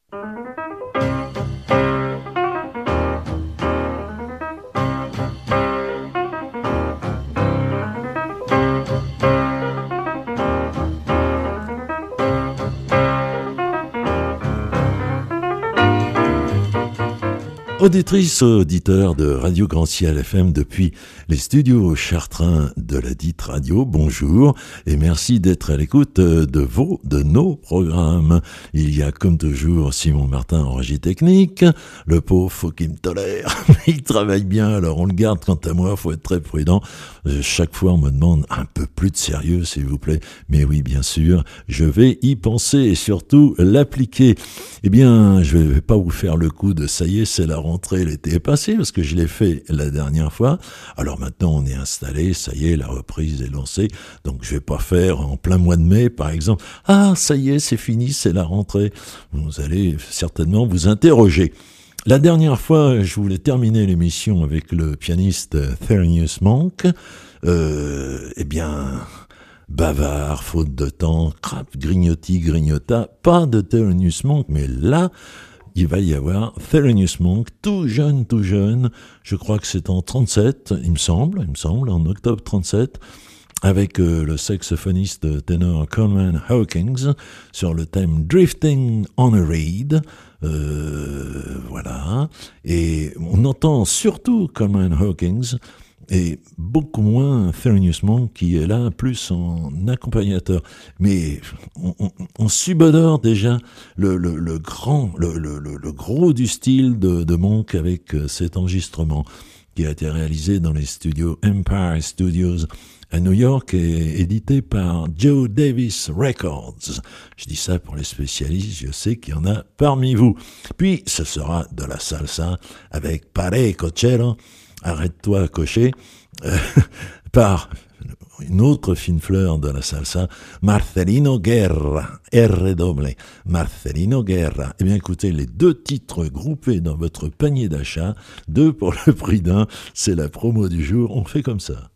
Auditrices, auditeurs de Radio Grand Ciel FM depuis les studios chartrains de la dite radio, bonjour et merci d'être à l'écoute de nos programmes. Il y a comme toujours Simon Martin en régie technique, le pauvre faut qu'il me tolère, il travaille bien alors on le garde, quant à moi faut être très prudent. Chaque fois on me demande un peu plus de sérieux s'il vous plaît, mais oui bien sûr, je vais y penser et surtout l'appliquer. Eh bien je vais pas vous faire le coup de ça y est c'est la rentrée, l'été est passé parce que je l'ai fait la dernière fois. Alors maintenant on est installé, ça y est, la reprise est lancée. Donc je vais pas faire en plein mois de mai par exemple. Ah ça y est, c'est fini, c'est la rentrée. Vous allez certainement vous interroger. La dernière fois, je voulais terminer l'émission avec le pianiste Thelonious Monk. Eh bien, bavard, faute de temps, crap, grignota, pas de Thelonious Monk, mais là, il va y avoir Thelonious Monk, tout jeune, je crois que c'est en 37, il me semble, en octobre 37, avec le saxophoniste ténor Coleman Hawkins, sur le thème Drifting on a Reed, voilà, et on entend surtout Coleman Hawkins, et beaucoup moins Thelonious Monk qui est là plus en accompagnateur. Mais on subodore déjà le gros du style de Monk avec cet enregistrement qui a été réalisé dans les studios Empire Studios à New York et édité par Joe Davis Records. Je dis ça pour les spécialistes, je sais qu'il y en a parmi vous. Puis ce sera de la salsa avec Pare Cochero, arrête-toi cocher, par une autre fine fleur de la salsa, Marcelino Guerra, R-double, Marcelino Guerra. Eh bien écoutez, les deux titres groupés dans votre panier d'achat, 2 pour le prix d'un, c'est la promo du jour, on fait comme ça.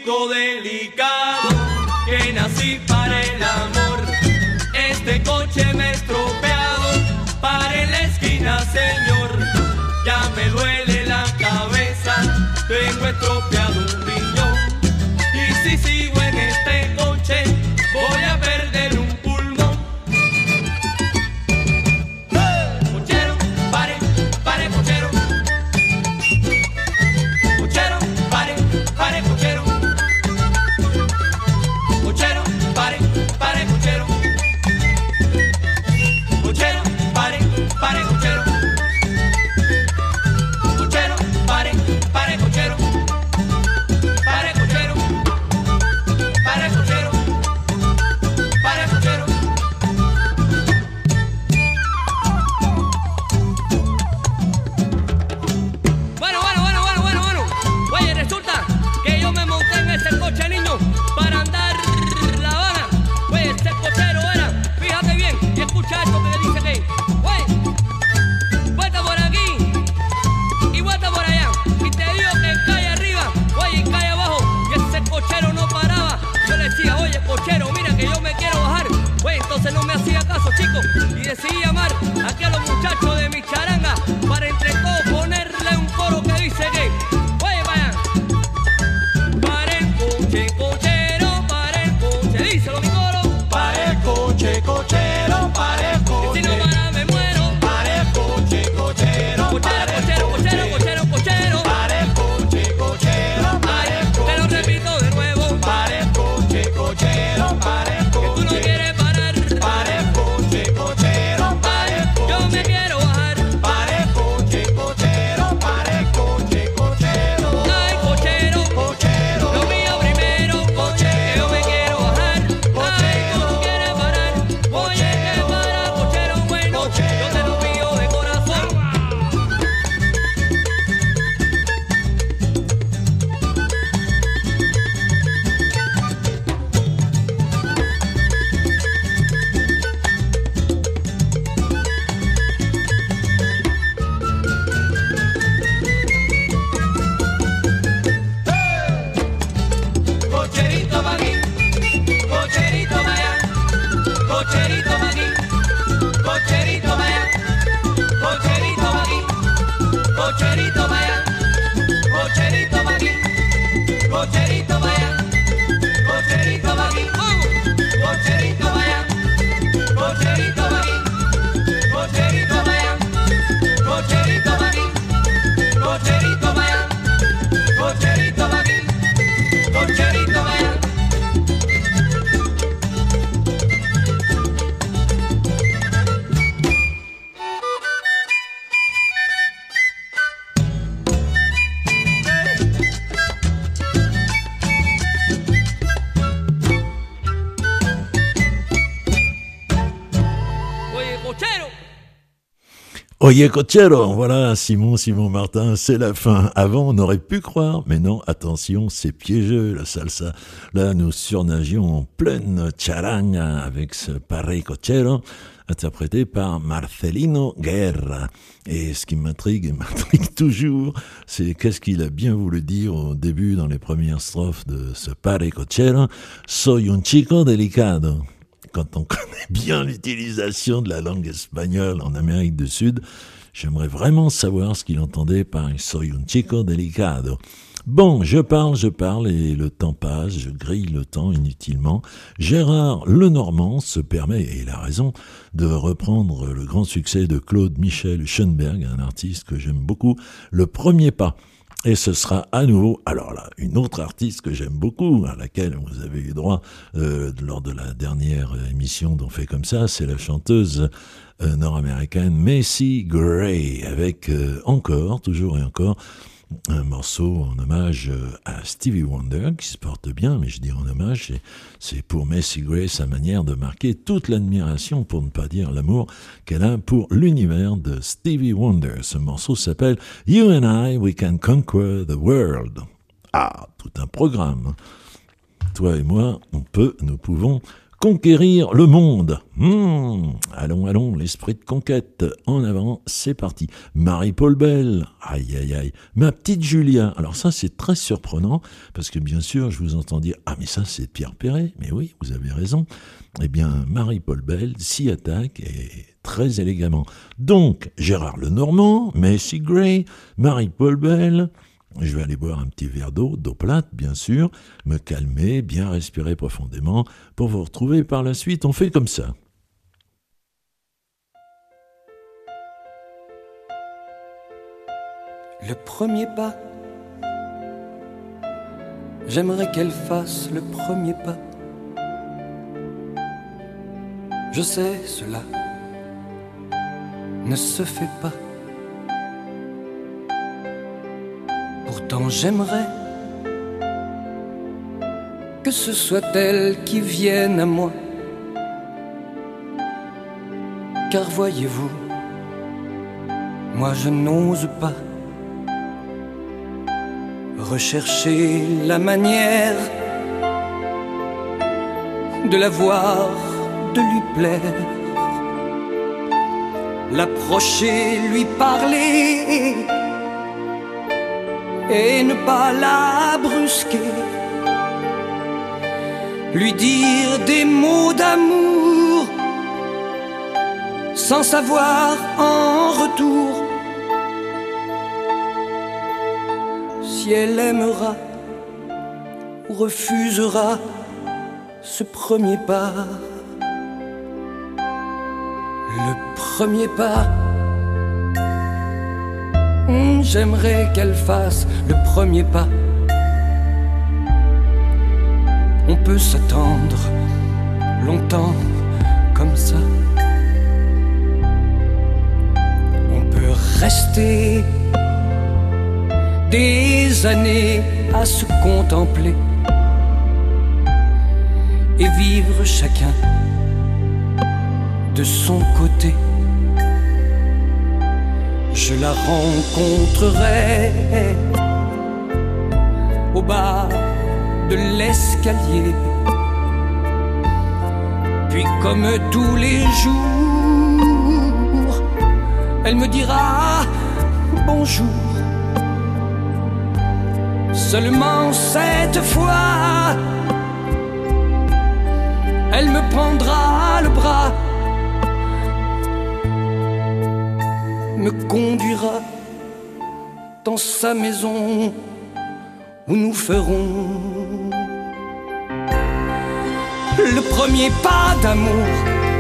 chico delicado, que nací para el amor. Este coche me he estropeado, pare en la esquina, señor. Ya me duele la cabeza, tengo estropeado un riñón. Y si sigo en este coche, voy a perder un pulmón. Cochero, pare, pare, cochero. Cochero, pare, pare, cochero. Cochero, pare, pare, cochero. Cochero, pare, pare, cochero. Cochero, pare, pare, cochero. Pare, cochero. Pare, cochero. Pare, cochero. Bueno. Oye, resulta que yo me monté en ese coche, niño, para andar La Habana. Oye, ese cochero era, fíjate bien, y escucha esto que dice que, oye, vuelta por aquí y vuelta por allá. Y te digo que calle arriba, oye, y calle abajo. Y ese cochero no paraba. Yo le decía, oye, cochero, mira que yo me quiero bajar. Oye, entonces no me hacía caso, chico. Y decidí llamar aquí a los muchachos de mi charanga para entre todos ponerle un coro que dice que, oye, vaya. Para el coche, cochero, para el coche. Díselo, mi coro. Para el coche, cochero, para el coche. Si no para me muero. Para el coche, cochero, Cochero, cochero. para el coche, cochero, para el Ay, te lo coche. repito de nuevo. Para el coche, cochero, para el Tú no coche. quieres parar. Para el coche, cochero, para el Yo me coche. quiero bajar. Para el coche, cochero, para el coche, cochero. Ay, cochero. Cochero, Lo mío primero, coche, que yo me quiero bajar. Ay, tú no quieres parar. Oye, que para, cochero bueno. Yo te lo pido de corazón. cocherito pa' aquí, cocherito pa' allá, cocherito pa' aquí, cocherito pa' allá, cocherito pa' aquí, cocherito pa' allá, cocherito pa' aquí, cocherito pa' allá, cocherito pa' aquí, cocherito pa' allá, cocherito pa' aquí, cocherito pa' allá, cocherito pa' aquí, cocherito pa' allá, cocherito pa' aquí. Cocherito vaya. Oye, cochero. Oye, cochero, voilà, Simon Martin, c'est la fin. Avant, on aurait pu croire, mais non, attention, c'est piégeux, la salsa. Là, nous surnagions en pleine charanga avec ce pareil cochero, interprété par Marcelino Guerra. Et ce qui m'intrigue toujours, c'est qu'est-ce qu'il a bien voulu dire au début, dans les premières strophes de ce pareil cochero. Soy un chico delicado. Quand on connaît bien l'utilisation de la langue espagnole en Amérique du Sud, j'aimerais vraiment savoir ce qu'il entendait par « soy un chico delicado ». Bon, je parle et le temps passe, je grille le temps inutilement. Gérard Lenormand se permet, et il a raison, de reprendre le grand succès de Claude Michel Schoenberg, un artiste que j'aime beaucoup, Le Premier Pas. Et ce sera à nouveau, alors là, une autre artiste que j'aime beaucoup, à laquelle vous avez eu droit lors de la dernière émission d'On fait comme ça, c'est la chanteuse nord-américaine Macy Gray, avec toujours et encore, un morceau en hommage à Stevie Wonder, qui se porte bien, mais je dis en hommage, c'est pour Macy Gray sa manière de marquer toute l'admiration, pour ne pas dire l'amour, qu'elle a pour l'univers de Stevie Wonder. Ce morceau s'appelle « You and I, we can conquer the world ». Ah, tout un programme. Toi et moi, nous pouvons Conquérir le monde. Allons, allons, l'esprit de conquête. En avant, c'est parti. Marie-Paul Bell. Aïe, aïe, aïe. Ma petite Julia. Alors ça, c'est très surprenant, parce que bien sûr, je vous entends dire, ah mais ça, c'est Pierre Perret. Mais oui, vous avez raison. Eh bien, Marie-Paul Bell s'y attaque et très élégamment. Donc, Gérard Lenormand, Macy Gray, Marie-Paul Bell. Je vais aller boire un petit verre d'eau plate, bien sûr, me calmer, bien respirer profondément, pour vous retrouver par la suite. On fait comme ça. Le premier pas, j'aimerais qu'elle fasse le premier pas. Je sais, cela ne se fait pas. Pourtant j'aimerais que ce soit elle qui vienne à moi. Car voyez-vous, moi je n'ose pas rechercher la manière de la voir, de lui plaire, l'approcher, lui parler et ne pas la brusquer, lui dire des mots d'amour sans savoir en retour si elle aimera ou refusera ce premier pas. Le premier pas, j'aimerais qu'elle fasse le premier pas. On peut s'attendre longtemps comme ça. On peut rester des années à se contempler et vivre chacun de son côté. Je la rencontrerai au bas de l'escalier, puis comme tous les jours, elle me dira bonjour. Seulement cette fois, elle me prendra le bras, me conduira dans sa maison où nous ferons le premier pas d'amour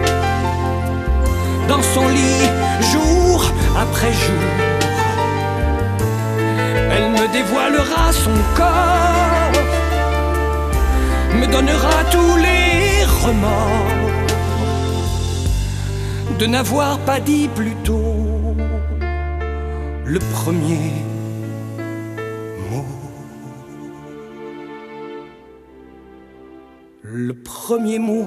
dans son lit jour après jour. Elle me dévoilera son corps, me donnera tous les remords de n'avoir pas dit plus tôt le premier mot. Le premier mot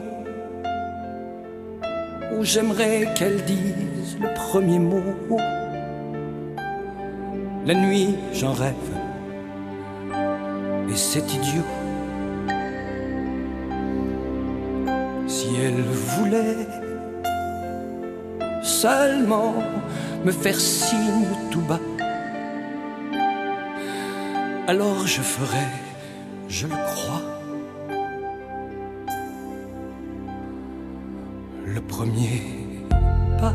où j'aimerais qu'elle dise le premier mot. La nuit, j'en rêve, et c'est idiot. Si elle voulait seulement me faire signe tout bas, alors je ferais, je le crois, le premier pas.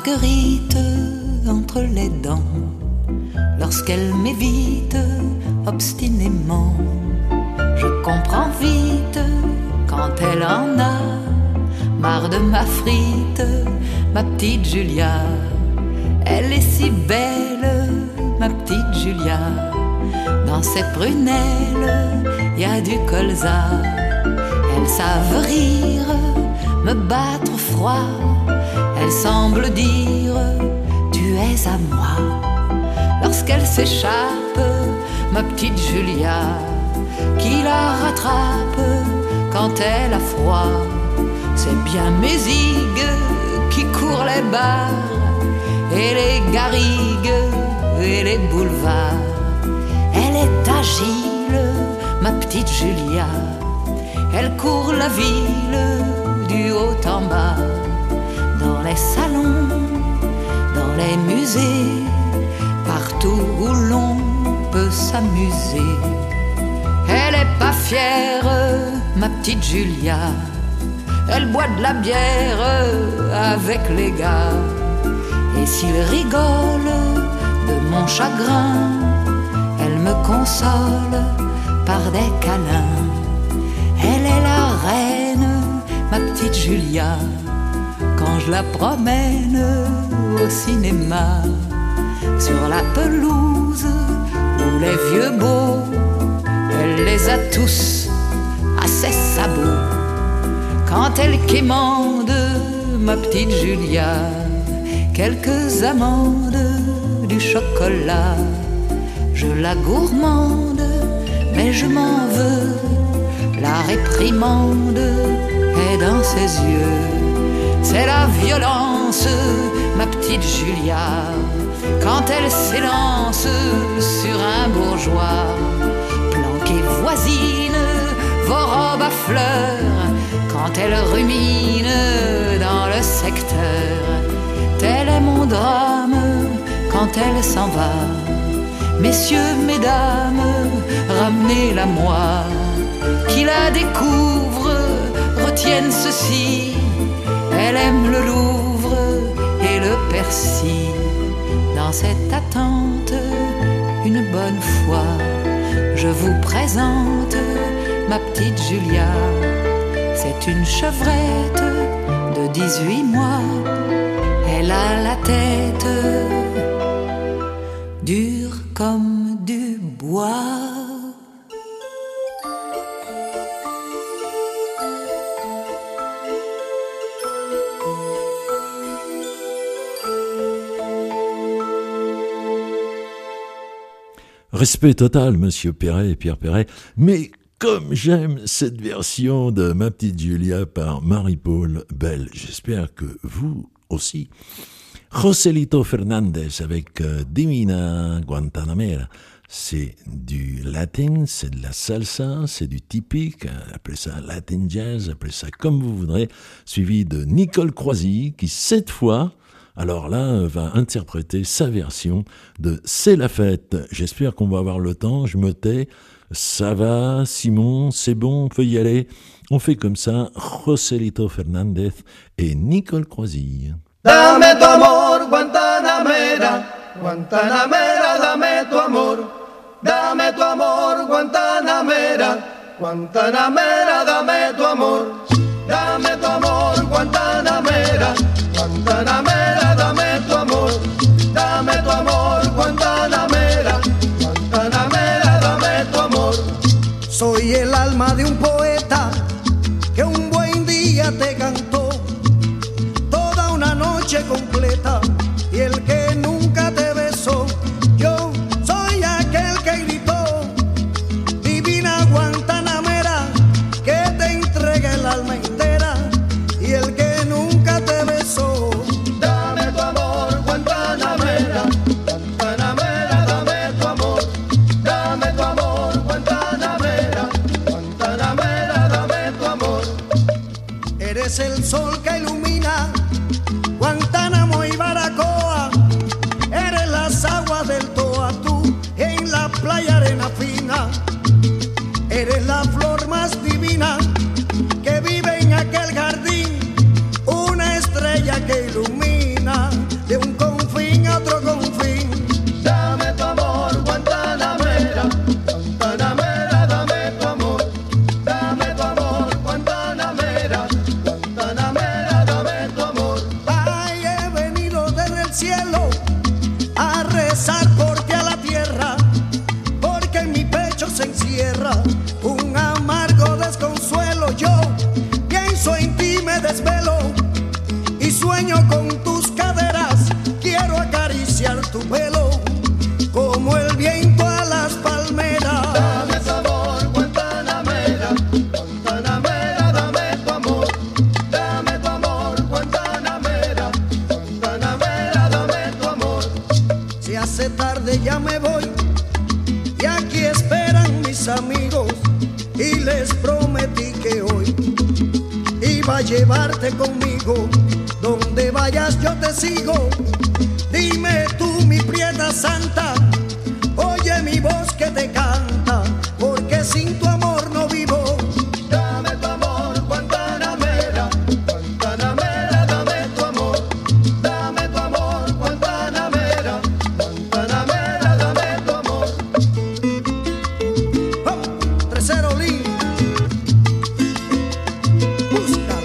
marguerite entre les dents lorsqu'elle m'évite obstinément. Je comprends vite quand elle en a marre de ma frite, ma petite Julia. Elle est si belle, ma petite Julia. Dans ses prunelles, y a du colza. Elles savent rire, me battre froid. Elles semblent dire, tu es à moi. Lorsqu'elle s'échappe, ma petite Julia, qui la rattrape quand elle a froid. C'est bien mes igues qui courent les bars et les garrigues et les boulevards. Elle est agile, ma petite Julia. Elle court la ville du haut en bas, dans les salons, dans les musées, partout où l'on peut s'amuser. Elle est pas fière, ma petite Julia. Elle boit de la bière avec les gars. Et s'il rigole de mon chagrin, elle me console par des câlins. Elle est la reine, ma petite Julia. Quand je la promène au cinéma, sur la pelouse où les vieux beaux, elle les a tous à ses sabots. Quand elle quémande, ma petite Julia, quelques amandes, du chocolat, je la gourmande, mais je m'en veux. La réprimande est dans ses yeux. C'est la violence, ma petite Julia, quand elle s'élance sur un bourgeois. Planquez voisine vos robes à fleurs, quand elle rumine dans le secteur. Tel est mon drame quand elle s'en va. Messieurs, mesdames, ramenez-la moi. Qui la découvre, retienne ceci. Elle aime le Louvre et le Persil. Dans cette attente, une bonne fois, je vous présente ma petite Julia. C'est une chevrette de 18 mois. Elle a la tête dure comme du bois. Respect total, monsieur Perret, Pierre Perret, mais comme j'aime cette version de Ma petite Julia par Marie-Paul Bell, j'espère que vous aussi. Joselito Fernandez avec Divina Guantanamera, c'est du latin, c'est de la salsa, c'est du typique, appelez ça latin jazz, appelez ça comme vous voudrez, suivi de Nicole Croisy qui cette fois, alors là, va interpréter sa version de C'est la fête. J'espère qu'on va avoir le temps, je me tais. Ça va, Simon, c'est bon, on peut y aller. On fait comme ça, Joselito Fernandez et Nicole Croisy. Dame tu amor, Guantanamera, Guantanamera, dame tu amor. Dame tu amor, Guantanamera, Guantanamera, dame tu amor. Dame tu amor, Guantanamera, Guantanamera, dame tu amor. Dame tu amor, Guantanamera, Guantanamera, dame tu amor. Soy el alma de un poeta que un buen día te cantó toda una noche completa, y el que nunca te besó. Yo soy aquel que gritó, divina Guantanamera, que te entregue el alma entera, y el que nunca te besó. Dame tu amor, Guantanamera, Guantanamera, dame tu amor. Dame tu amor, Guantanamera, Guantanamera, dame tu amor. Eres el sol que ilumina Guantánamo y Baracoa, eres las aguas del Toatú en la playa arena fina, eres la flor más divina que vive en aquel jardín, una estrella que ilumina tierra un amargo desconsuelo. Yo pienso en ti, me desvelo y sueño con tus caderas. Quiero acariciar tu pelo como el viento a las palmeras. Dame sabor, Guantanamera, Guantanamera, dame tu amor. Dame tu amor, Guantanamera, Guantanamera, dame tu amor. Se hace tarde, ya me voy y aquí esperan mis amigos. Y les prometí que hoy iba a llevarte conmigo. Donde vayas yo te sigo. Dime tú, mi prieta santa, oye mi voz que te canta, porque sin tu amor no vivo. Dame tu amor, Guantanamera, Guantanamera, dame tu amor. Dame tu amor, Guantanamera, Guantanamera, dame tu amor. Oh, Tercero Lin, búscala.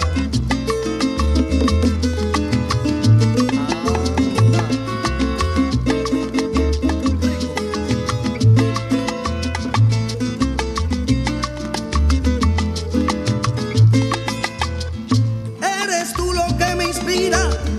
Eres tú lo que me inspira,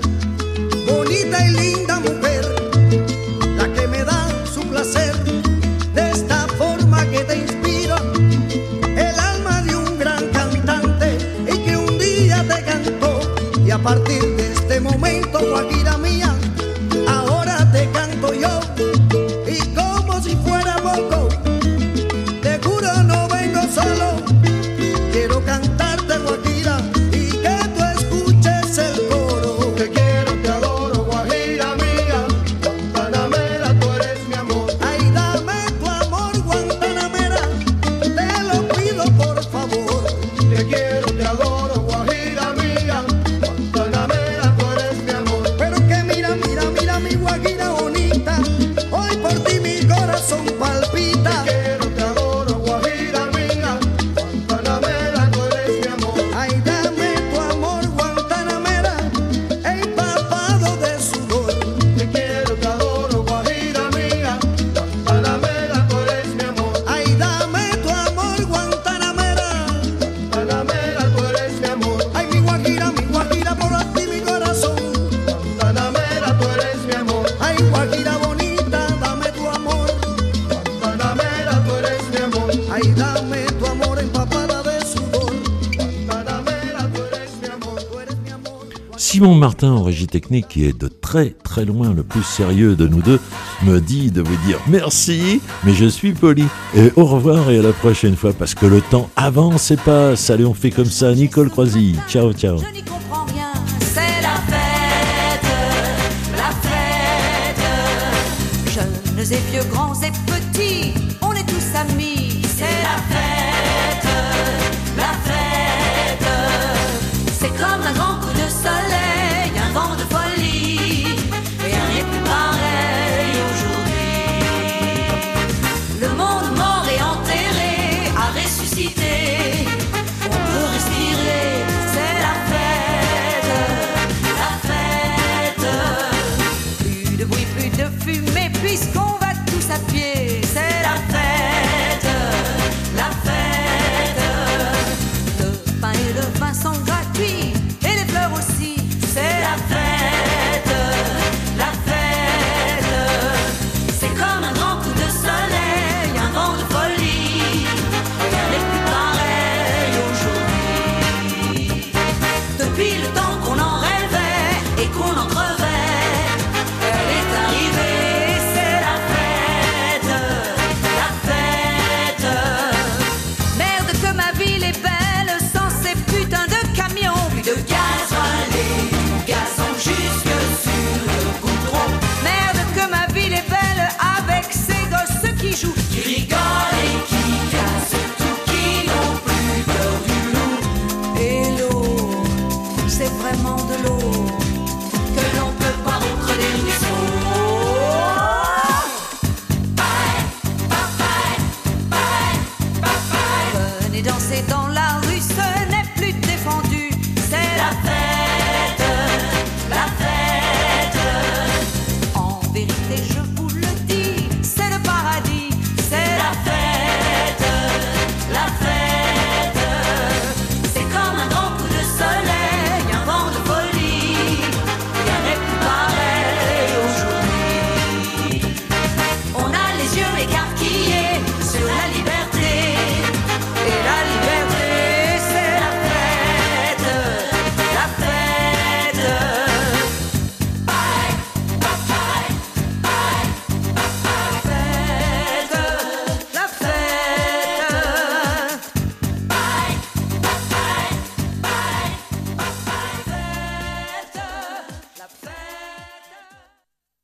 bonita y linda mujer, la que me da su placer. De esta forma que te inspira el alma de un gran cantante y que un día te cantó. Y a partir de este momento, guajira mía, ahora te canto yo. Y como si fuera poco, te juro no vengo solo. Quiero cantarte, guajira, y que tú escuches el coro. Te quiero, te adoro, guajira mía, Guantanamera, tú eres mi amor. Ay, dame tu amor, Guantanamera, te lo pido por favor. Te quiero, te adoro, guajira mía, Guantanamera, tú eres mi amor. Pero que mira, mira, mira mi guajira bonita, hoy por ti mi corazón palpita. Te quiero, te adoro, guajira mía, Guantanamera, tú eres mi amor. Ay, dame tu amor, Guantanamera, empapado de sudor. Te quiero, te adoro, guajira mía, Guantanamera, tú eres mi amor. Ay, dame tu amor, Guantanamera. Guantanamera, tú eres mi amor. Ay, mi guajira, por ti mi corazón. Guantanamera, tú eres mi amor. Ay, guajira bonita, dame tu amor. Guantanamera, tú eres mi amor. Ay, dame tu amor empapada de sudor. Guantanamera, tú eres mi amor. Tú eres mi amor. Simon Martin en régie technique, qui est de très très loin le plus sérieux de nous deux, me dit de vous dire merci, mais je suis poli. Et au revoir et à la prochaine fois, parce que le temps avance et passe. Allez, on fait comme ça. Nicole Croisy, ciao ciao. Je n'y comprends rien, c'est la fête, la fête. Jeunes et vieux, grands